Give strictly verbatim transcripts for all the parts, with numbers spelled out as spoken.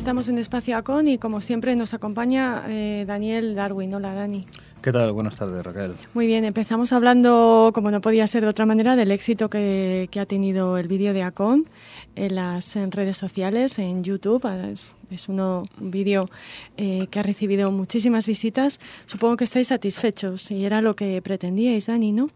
Estamos en Espacio Acon y como siempre nos acompaña eh, Daniel Darwin. Hola, Dani. ¿Qué tal? Buenas tardes, Raquel. Muy bien, empezamos hablando, como no podía ser de otra manera, del éxito que, que ha tenido el vídeo de Acon en las en redes sociales, en YouTube. Es, es uno, un vídeo eh, que ha recibido muchísimas visitas. Supongo que estáis satisfechos y era lo que pretendíais, Dani, ¿no?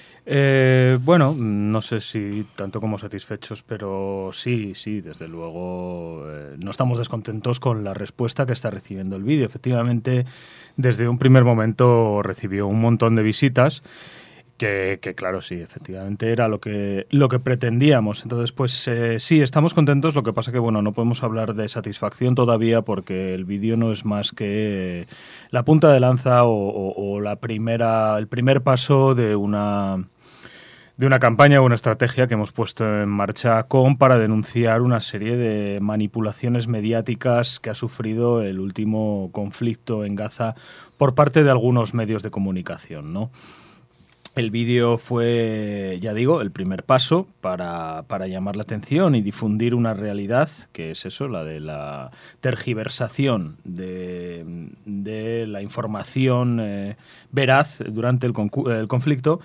Eh, bueno, no sé si tanto como satisfechos, pero sí, sí, desde luego eh, no estamos descontentos con la respuesta que está recibiendo el vídeo. Efectivamente, desde un primer momento recibió un montón de visitas, que, que claro, sí, efectivamente era lo que, lo que pretendíamos. Entonces, pues eh, sí, estamos contentos, lo que pasa que, bueno, no podemos hablar de satisfacción todavía porque el vídeo no es más que la punta de lanza o, o, o la primera, el primer paso de una... de una campaña o una estrategia que hemos puesto en marcha con para denunciar una serie de manipulaciones mediáticas que ha sufrido el último conflicto en Gaza por parte de algunos medios de comunicación, ¿no? El vídeo fue, ya digo, el primer paso para, para llamar la atención y difundir una realidad, que es eso, la de la tergiversación de, de la información eh, veraz durante el, el conflicto.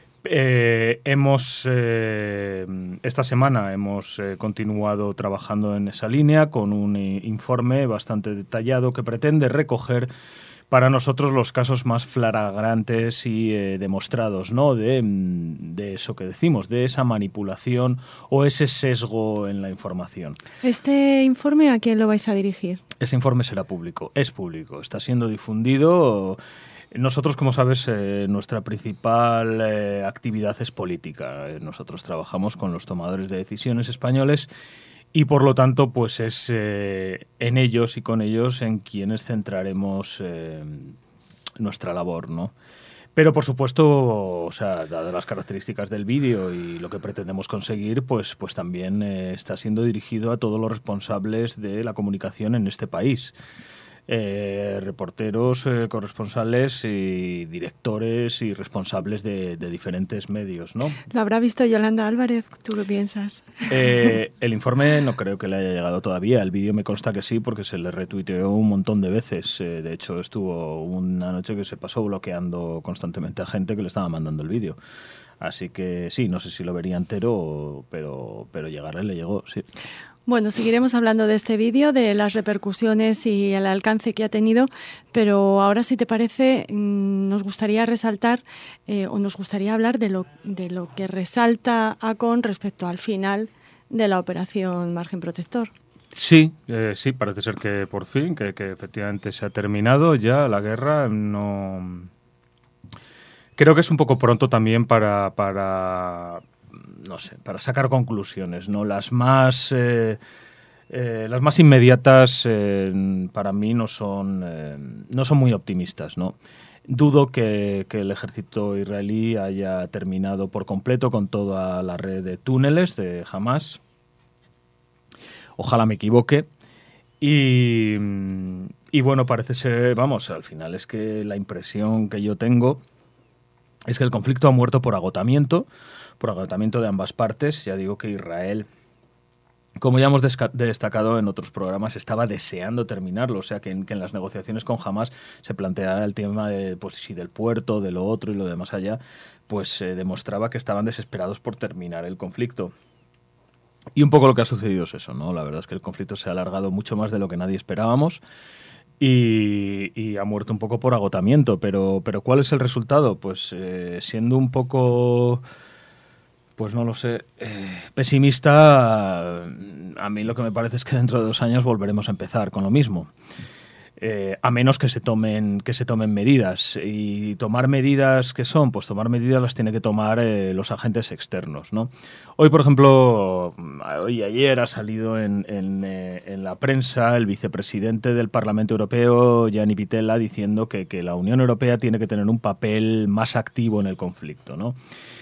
Eh, hemos eh, esta semana hemos eh, continuado trabajando en esa línea con un eh, informe bastante detallado que pretende recoger para nosotros los casos más flagrantes y eh, demostrados, ¿no? de, de eso que decimos, de esa manipulación o ese sesgo en la información. ¿Este informe a quién lo vais a dirigir? Ese informe será público, es público, está siendo difundido. Nosotros, como sabes, eh, nuestra principal eh, actividad es política. Nosotros trabajamos con los tomadores de decisiones españoles y, por lo tanto, pues es eh, en ellos y con ellos en quienes centraremos eh, nuestra labor, ¿no? Pero, por supuesto, o sea, dadas las características del vídeo y lo que pretendemos conseguir, pues, pues también eh, está siendo dirigido a todos los responsables de la comunicación en este país. Eh, reporteros, eh, corresponsales y directores y responsables de, de diferentes medios, ¿no? ¿Lo habrá visto Yolanda Álvarez? ¿Tú lo piensas? Eh, el informe no creo que le haya llegado todavía. El vídeo me consta que sí, porque se le retuiteó un montón de veces. Eh, de hecho, estuvo una noche que se pasó bloqueando constantemente a gente que le estaba mandando el vídeo. Así que sí, no sé si lo vería entero, pero, pero llegarle le llegó, sí. Bueno, seguiremos hablando de este vídeo, de las repercusiones y el alcance que ha tenido, pero ahora, si te parece, nos gustaría resaltar eh, o nos gustaría hablar de lo, de lo que resalta Acon respecto al final de la operación Margen Protector. Sí, eh, sí, parece ser que por fin, que, que efectivamente se ha terminado ya la guerra. No, creo que es un poco pronto también para... para no sé, para sacar conclusiones, ¿no? Las más eh, eh, las más inmediatas eh, para mí no son eh, no son muy optimistas, ¿no? Dudo que, que el ejército israelí haya terminado por completo con toda la red de túneles de Hamás. Ojalá me equivoque. Y, y bueno, parece ser, vamos, al final es que la impresión que yo tengo es que el conflicto ha muerto por agotamiento, por agotamiento de ambas partes. Ya digo que Israel, como ya hemos destacado en otros programas, estaba deseando terminarlo. O sea, que en, que en las negociaciones con Hamás se planteara el tema de, pues, sí, del puerto, de lo otro y lo demás allá, pues eh, demostraba que estaban desesperados por terminar el conflicto. Y un poco lo que ha sucedido es eso, ¿no? La verdad es que el conflicto se ha alargado mucho más de lo que nadie esperábamos. Y, y ha muerto un poco por agotamiento, pero, pero ¿cuál es el resultado? Pues eh, siendo un poco, pues no lo sé, eh, pesimista, a mí lo que me parece es que dentro de dos años volveremos a empezar con lo mismo. Eh, a menos que se tomen que se tomen medidas. Y tomar medidas, ¿qué son? Pues tomar medidas las tiene que tomar eh, los agentes externos, ¿no? Hoy, por ejemplo, hoy y ayer ha salido en, en, eh, en la prensa el vicepresidente del Parlamento Europeo, Gianni Pittella, diciendo que, que la Unión Europea tiene que tener un papel más activo en el conflicto, ¿no?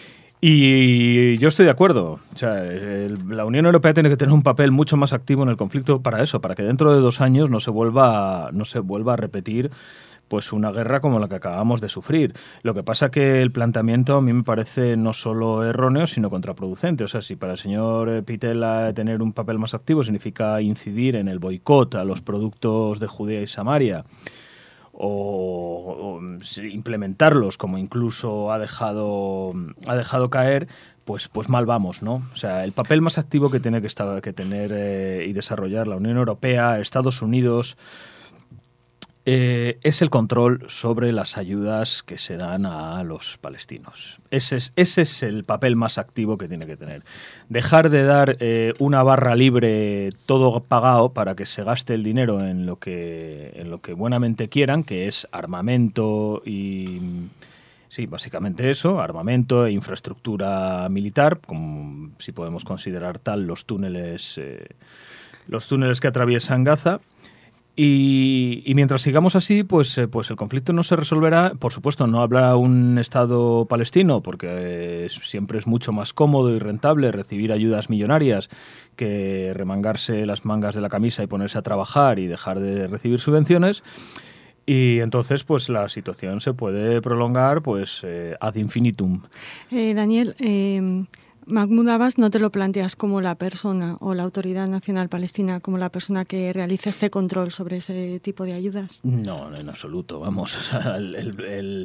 Y yo estoy de acuerdo. O sea, el, la Unión Europea tiene que tener un papel mucho más activo en el conflicto para eso, para que dentro de dos años no se vuelva, no se vuelva a repetir pues una guerra como la que acabamos de sufrir. Lo que pasa que el planteamiento a mí me parece no solo erróneo, sino contraproducente. O sea, si para el señor Pittella tener un papel más activo significa incidir en el boicot a los productos de Judea y Samaria, o, o implementarlos como incluso ha dejado, ha dejado caer, pues, pues mal vamos, ¿no? O sea, el papel más activo que tiene que, estar, que tener eh, y desarrollar la Unión Europea, Estados Unidos, Eh, es el control sobre las ayudas que se dan a los palestinos. Ese es, ese es el papel más activo que tiene que tener. Dejar de dar eh, una barra libre, todo pagado, para que se gaste el dinero en lo que, en lo que buenamente quieran, que es armamento y... Sí, básicamente eso, armamento e infraestructura militar, como si podemos considerar tal los túneles, eh, los túneles que atraviesan Gaza. Y, y mientras sigamos así, pues, eh, pues el conflicto no se resolverá. Por supuesto, no habrá un Estado palestino, porque eh, siempre es mucho más cómodo y rentable recibir ayudas millonarias que remangarse las mangas de la camisa y ponerse a trabajar y dejar de recibir subvenciones. Y entonces, pues la situación se puede prolongar, pues eh, ad infinitum. Eh, Daniel, eh, Mahmoud Abbas no te lo planteas como la persona o la Autoridad Nacional Palestina, como la persona que realiza este control sobre ese tipo de ayudas. No, en absoluto, vamos. O sea, el, el, el,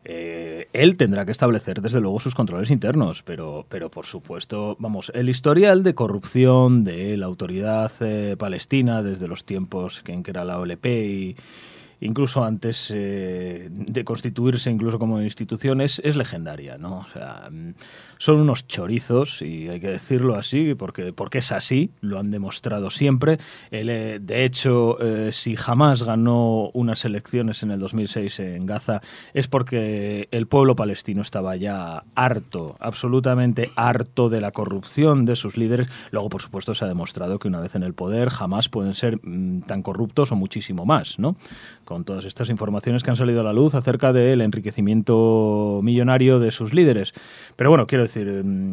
eh, él tendrá que establecer, desde luego, sus controles internos, pero, pero por supuesto, vamos, el historial de corrupción de la Autoridad eh, Palestina desde los tiempos en que era la O L P y incluso antes eh, de constituirse incluso como institución, es, es legendaria, ¿no? O sea, son unos chorizos, y hay que decirlo así, porque, porque es así, lo han demostrado siempre. El, eh, de hecho, eh, si jamás ganó unas elecciones en el dos mil seis en Gaza, es porque el pueblo palestino estaba ya harto, absolutamente harto de la corrupción de sus líderes. Luego, por supuesto, se ha demostrado que una vez en el poder jamás pueden ser mmm, tan corruptos o muchísimo más, ¿no? Con todas estas informaciones que han salido a la luz acerca del enriquecimiento millonario de sus líderes. Pero bueno, quiero decir,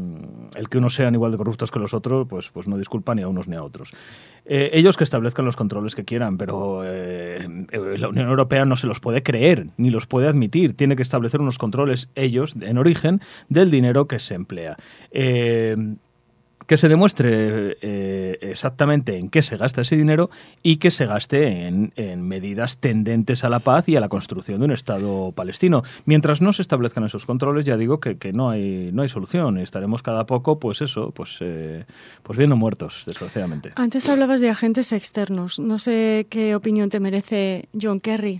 el que unos sean igual de corruptos que los otros, pues, pues no disculpa ni a unos ni a otros. Eh, ellos que establezcan los controles que quieran, pero eh, la Unión Europea no se los puede creer, ni los puede admitir. Tiene que establecer unos controles, ellos, en origen, del dinero que se emplea. Eh... que se demuestre eh, exactamente en qué se gasta ese dinero y que se gaste en, en medidas tendentes a la paz y a la construcción de un Estado palestino. Mientras no se establezcan esos controles, ya digo que, que no hay no hay solución. Estaremos cada poco, pues eso, pues, eh, pues viendo muertos, desgraciadamente. Antes hablabas de agentes externos. No sé qué opinión te merece John Kerry.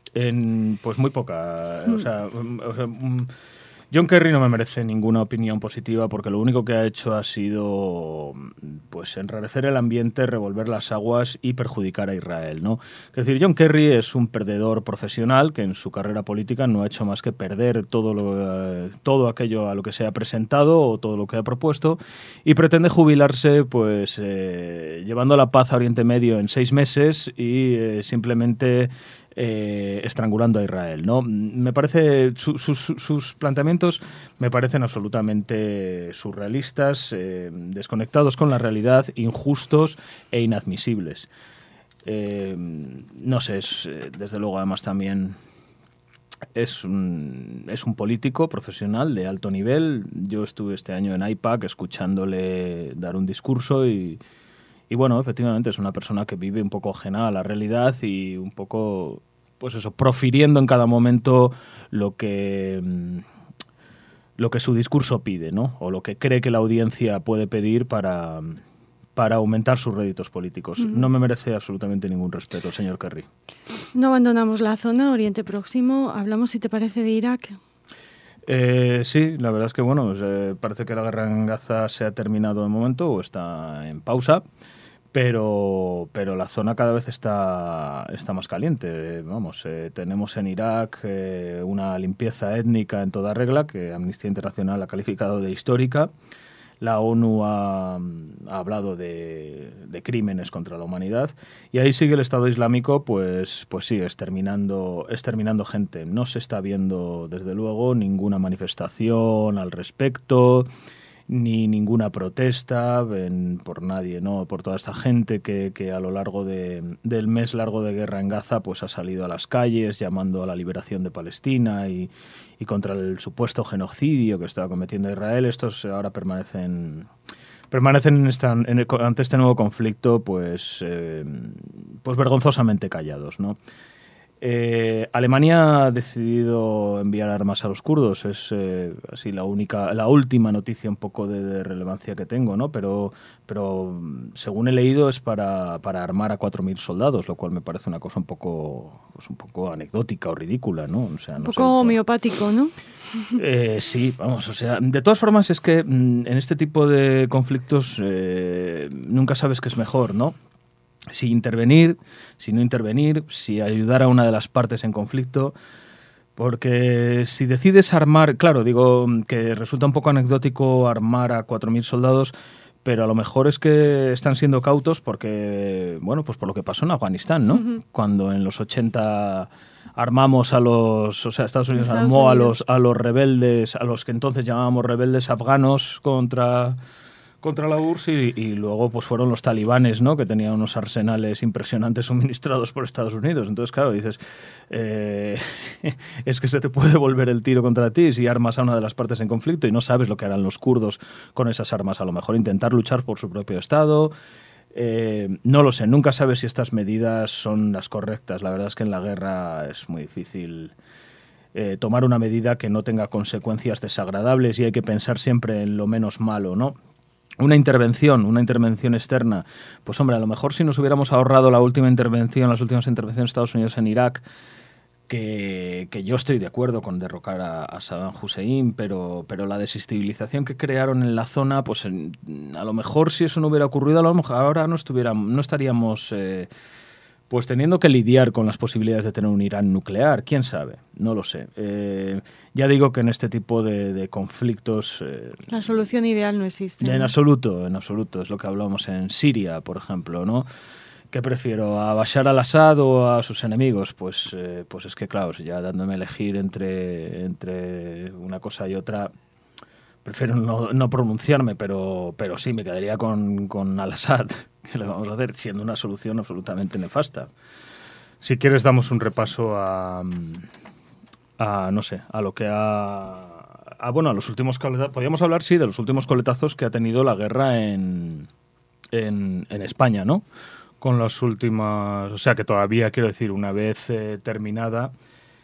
En, pues muy poca. O sea... O sea John Kerry no me merece ninguna opinión positiva, porque lo único que ha hecho ha sido pues enrarecer el ambiente, revolver las aguas y perjudicar a Israel, ¿no? Es decir, John Kerry es un perdedor profesional que en su carrera política no ha hecho más que perder todo, lo, eh, todo aquello a lo que se ha presentado o todo lo que ha propuesto, y pretende jubilarse pues eh, llevando la paz a Oriente Medio en seis meses y eh, simplemente... Eh, estrangulando a Israel, ¿no? Me parece su, su, su, sus planteamientos me parecen absolutamente surrealistas, eh, desconectados con la realidad, injustos e inadmisibles. Eh, no sé, es, desde luego, además también es un, es un político profesional de alto nivel. Yo estuve este año en AIPAC escuchándole dar un discurso y Y bueno, efectivamente es una persona que vive un poco ajena a la realidad y un poco, pues eso, profiriendo en cada momento lo que, lo que su discurso pide, ¿no? O lo que cree que la audiencia puede pedir para, para aumentar sus réditos políticos. Uh-huh. No me merece absolutamente ningún respeto el señor Kerry. No abandonamos la zona, Oriente Próximo. Hablamos, si te parece, de Irak. Eh, sí, la verdad es que bueno, eh, parece que la guerra en Gaza se ha terminado de momento o está en pausa. Pero, pero la zona cada vez está, está más caliente. Vamos, eh, tenemos en Irak eh, una limpieza étnica en toda regla que Amnistía Internacional ha calificado de histórica. La ONU ha, ha hablado de, de crímenes contra la humanidad y ahí sigue el Estado Islámico, pues, pues sigue exterminando, exterminando gente. No se está viendo, desde luego, ninguna manifestación al respecto, ni ninguna protesta en, por nadie, ¿no? Por toda esta gente que, que a lo largo de, del mes largo de guerra en Gaza pues ha salido a las calles llamando a la liberación de Palestina y, y contra el supuesto genocidio que estaba cometiendo Israel. Estos ahora permanecen permanecen en esta, en, ante este nuevo conflicto pues, eh, pues vergonzosamente callados, ¿no? Eh, Alemania ha decidido enviar armas a los kurdos, es eh, así la única, la última noticia un poco de, de relevancia que tengo, ¿no? Pero, pero según he leído es para, para armar a cuatro mil soldados, lo cual me parece una cosa un poco, pues un poco anecdótica o ridícula, ¿no? O sea, no un poco sé, homeopático, ¿no? Eh, sí, vamos, o sea, de todas formas es que mm, en este tipo de conflictos eh, nunca sabes qué es mejor, ¿no? Si intervenir, si no intervenir, si ayudar a una de las partes en conflicto, porque si decides armar, claro, digo que resulta un poco anecdótico armar a cuatro mil soldados, pero a lo mejor es que están siendo cautos porque, bueno, pues por lo que pasó en Afganistán, ¿no? Uh-huh. Cuando en los ochenta armamos a los, o sea, Estados Unidos Estados armó Unidos. a los a los rebeldes, a los que entonces llamábamos rebeldes afganos contra contra la U R S S y, y luego pues fueron los talibanes, ¿no? Que tenían unos arsenales impresionantes suministrados por Estados Unidos. Entonces, claro, dices, eh, es que se te puede volver el tiro contra ti si armas a una de las partes en conflicto y no sabes lo que harán los kurdos con esas armas. A lo mejor intentar luchar por su propio Estado. Eh, no lo sé, nunca sabes si estas medidas son las correctas. La verdad es que en la guerra es muy difícil eh, tomar una medida que no tenga consecuencias desagradables y hay que pensar siempre en lo menos malo, ¿no? Una intervención, una intervención externa, pues hombre, a lo mejor si nos hubiéramos ahorrado la última intervención, las últimas intervenciones de Estados Unidos en Irak, que, que yo estoy de acuerdo con derrocar a, a Saddam Hussein, pero, pero la desestabilización que crearon en la zona, pues en, a lo mejor si eso no hubiera ocurrido, a lo mejor ahora no, estuviéramos, no estaríamos eh, pues teniendo que lidiar con las posibilidades de tener un Irán nuclear, quién sabe, no lo sé. Eh, ya digo que en este tipo de, de conflictos... Eh, la solución ideal no existe. En ¿no? absoluto, en absoluto. Es lo que hablamos en Siria, por ejemplo, ¿no? ¿Qué prefiero, a Bashar al-Assad o a sus enemigos? Pues, eh, pues es que, claro, ya dándome a elegir entre, entre una cosa y otra, prefiero no, no pronunciarme, pero, pero sí, me quedaría con, con al-Assad. ¿Qué le vamos a hacer? Siendo una solución absolutamente nefasta. Si quieres, damos un repaso a, a no sé, a lo que ha... Ah, bueno, a los últimos coletazos. Podríamos hablar, sí, de los últimos coletazos que ha tenido la guerra en, en, en España, ¿no? Con las últimas... O sea, que todavía, quiero decir, una vez eh, terminada,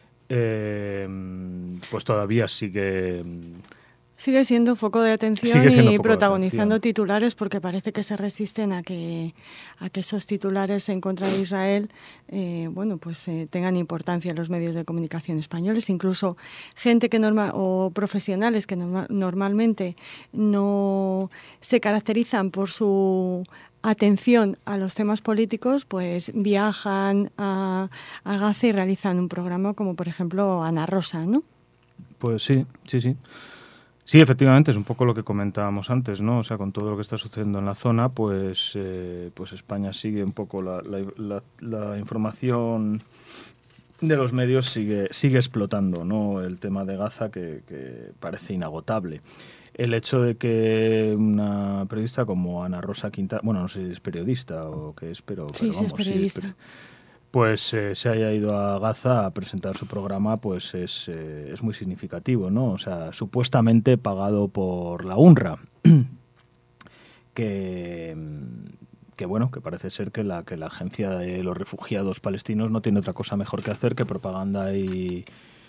eh, pues todavía sigue... Sigue siendo foco de atención y protagonizando atención. titulares porque parece que se resisten a que a que esos titulares en contra de Israel eh, bueno pues eh, tengan importancia en los medios de comunicación españoles. Incluso gente que normal o profesionales que norma, normalmente no se caracterizan por su atención a los temas políticos, pues viajan a, a Gaza y realizan un programa como por ejemplo Ana Rosa, ¿no? Pues sí, sí, sí. Sí, efectivamente, es un poco lo que comentábamos antes, ¿no? O sea, con todo lo que está sucediendo en la zona, pues, eh, pues España sigue un poco la, la, la, la información de los medios sigue sigue explotando, ¿no? El tema de Gaza que, que parece inagotable. El hecho de que una periodista como Ana Rosa Quintana, bueno, no sé si es periodista o qué es, pero, sí, pero sí, vamos, es periodista. Sí, es peri- pues eh, se haya ido a Gaza a presentar su programa, pues es, eh, es muy significativo, ¿no? O sea, supuestamente pagado por la UNRWA, que, que bueno, que parece ser que la, que la Agencia de los Refugiados Palestinos no tiene otra cosa mejor que hacer que propaganda y...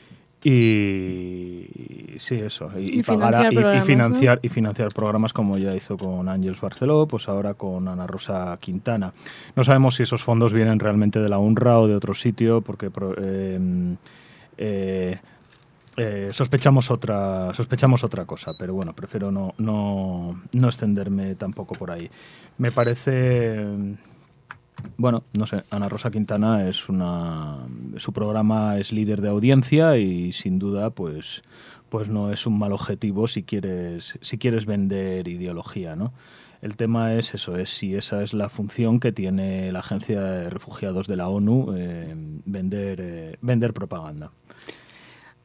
Y sí, eso, y, y, pagar a, y, y financiar ¿no? y financiar programas como ya hizo con Ángeles Barceló, pues ahora con Ana Rosa Quintana. No sabemos si esos fondos vienen realmente de la UNRWA o de otro sitio, porque eh, eh, eh, sospechamos otra sospechamos otra cosa, pero bueno, prefiero no no no extenderme tampoco por ahí. Me parece Bueno, no sé, Ana Rosa Quintana es una... Su programa es líder de audiencia y sin duda pues, pues no es un mal objetivo si quieres, si quieres vender ideología, ¿no? El tema es eso, es si esa es la función que tiene la Agencia de Refugiados de la ONU, eh, vender, eh, vender propaganda.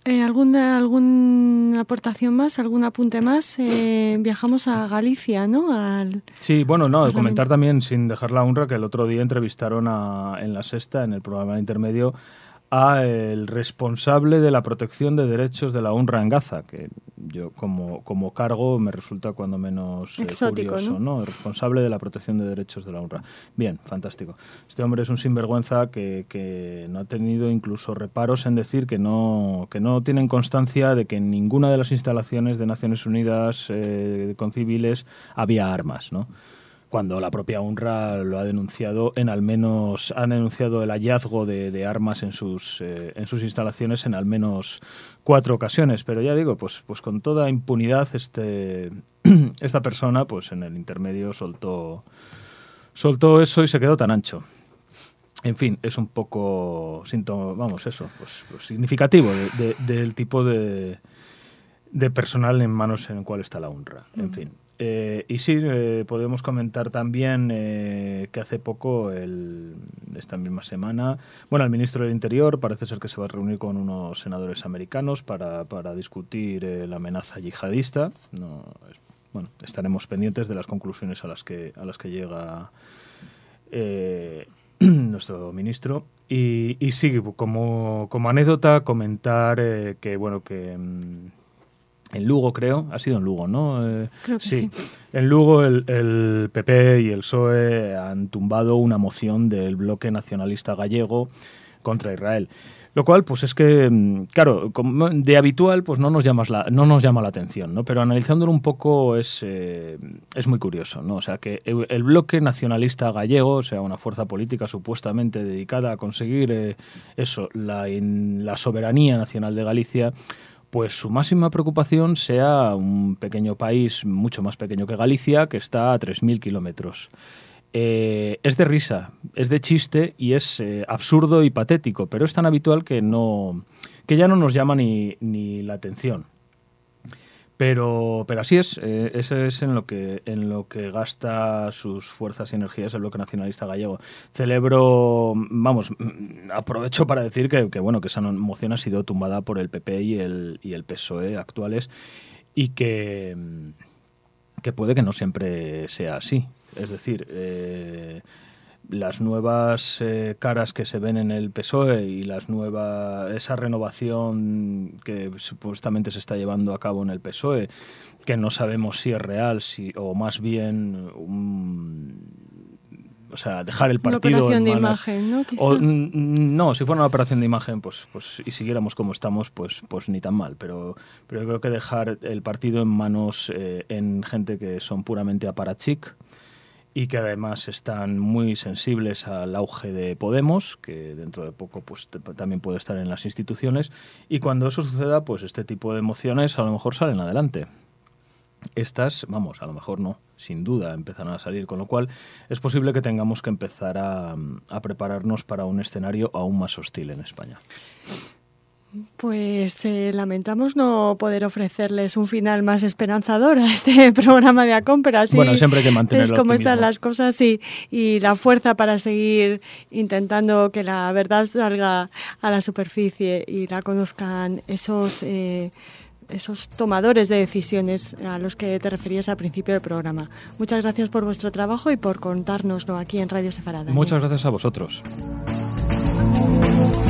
Eh, ¿alguna, ¿Alguna aportación más, algún apunte más? Eh, viajamos a Galicia, ¿no? Al sí, bueno, no, Parlamento. Comentar también, sin dejar la honra, que el otro día entrevistaron a, en La Sexta, en el programa intermedio, a el responsable de la protección de derechos de la UNRWA en Gaza, que yo como, como cargo me resulta cuando menos eh, Exótico, curioso, ¿no? ¿no? El responsable de la protección de derechos de la UNRWA. Bien, fantástico. Este hombre es un sinvergüenza que, que no ha tenido incluso reparos en decir que no, que no tienen constancia de que en ninguna de las instalaciones de Naciones Unidas eh, con civiles había armas, ¿no? Cuando la propia UNRWA lo ha denunciado, en al menos han denunciado el hallazgo de, de armas en sus eh, en sus instalaciones en al menos cuatro ocasiones. Pero ya digo, pues pues con toda impunidad este esta persona, pues en el intermedio soltó soltó eso y se quedó tan ancho. En fin, es un poco síntoma, vamos, eso, pues, pues significativo de, de, del tipo de de personal en manos en el cual está la UNRWA. En fin. Eh, y sí, eh, podemos comentar también eh, que hace poco, el, esta misma semana, bueno, el ministro del Interior parece ser que se va a reunir con unos senadores americanos para, para discutir eh, la amenaza yihadista. No, es, bueno, estaremos pendientes de las conclusiones a las que, a las que llega eh, nuestro ministro. Y, y sí, como, como anécdota, comentar eh, que, bueno, que... Mmm, en Lugo, creo, ha sido en Lugo, ¿no? Eh, Creo que sí. sí. En Lugo el, el P P y el P S O E han tumbado una moción del bloque nacionalista gallego contra Israel. Lo cual, pues es que, claro, de habitual, pues no nos llama la, no nos llama la atención, ¿no? Pero analizándolo un poco es, eh, es muy curioso, ¿no? O sea, que el, el bloque nacionalista gallego, o sea, una fuerza política supuestamente dedicada a conseguir eh, eso, la, in, la soberanía nacional de Galicia, pues su máxima preocupación sea un pequeño país mucho más pequeño que Galicia, que está a tres mil kilómetros. Eh, es de risa, es de chiste y es eh, absurdo y patético, pero es tan habitual que no que ya no nos llama ni, ni la atención. Pero, pero así es, eh, eso es en lo que en lo que gasta sus fuerzas y energías el bloque nacionalista gallego. Celebro, vamos, aprovecho para decir que, que bueno que esa moción ha sido tumbada por el P P y el y el P S O E actuales y que que puede que no siempre sea así. Es decir, eh, las nuevas eh, caras que se ven en el P S O E y las nuevas esa renovación que supuestamente se está llevando a cabo en el P S O E, que no sabemos si es real si o más bien um, o sea, dejar el partido una operación en de manos, imagen, ¿no? Quizá. O, no, si fuera una operación de imagen, pues, pues y siguiéramos como estamos, pues, pues ni tan mal. Pero, pero yo creo que dejar el partido en manos eh, en gente que son puramente aparachic y que además están muy sensibles al auge de Podemos, que dentro de poco pues te, también puede estar en las instituciones, y cuando eso suceda, pues este tipo de emociones a lo mejor salen adelante. Estas, vamos, a lo mejor no, sin duda empezarán a salir, con lo cual es posible que tengamos que empezar a, a prepararnos para un escenario aún más hostil en España. Pues eh, lamentamos no poder ofrecerles un final más esperanzador a este programa de ACON, pero así bueno, siempre hay que mantener es el como optimismo. están las cosas y, y la fuerza para seguir intentando que la verdad salga a la superficie y la conozcan esos, eh, esos tomadores de decisiones a los que te referías al principio del programa. Muchas gracias por vuestro trabajo y por contárnoslo aquí en Radio Sefarad. Muchas gracias a vosotros.